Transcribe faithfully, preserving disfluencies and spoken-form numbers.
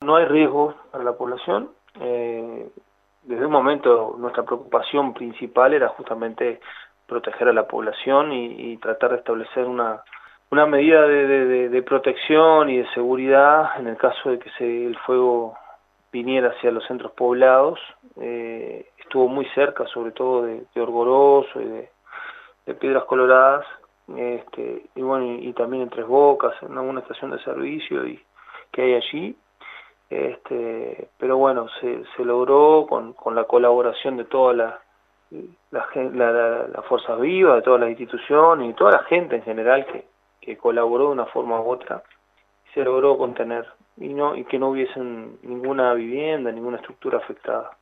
no hay riesgo para la población. Eh, desde un momento nuestra preocupación principal era justamente proteger a la población y, y tratar de establecer una, una medida de, de, de, de protección y de seguridad en el caso de que se, el fuego viniera hacia los centros poblados. Eh, estuvo muy cerca, sobre todo de, de Orgoroso y de, de Piedras Coloradas, este, y bueno, y, y también en Tres Bocas, en alguna estación de servicio y, que hay allí. Este, pero bueno, se, se logró con, con la colaboración de todas la, la, la, la, las fuerzas vivas, de todas las instituciones y toda la gente en general que, que colaboró de una forma u otra, se logró contener y no y que no hubiese ninguna vivienda, ninguna estructura afectada.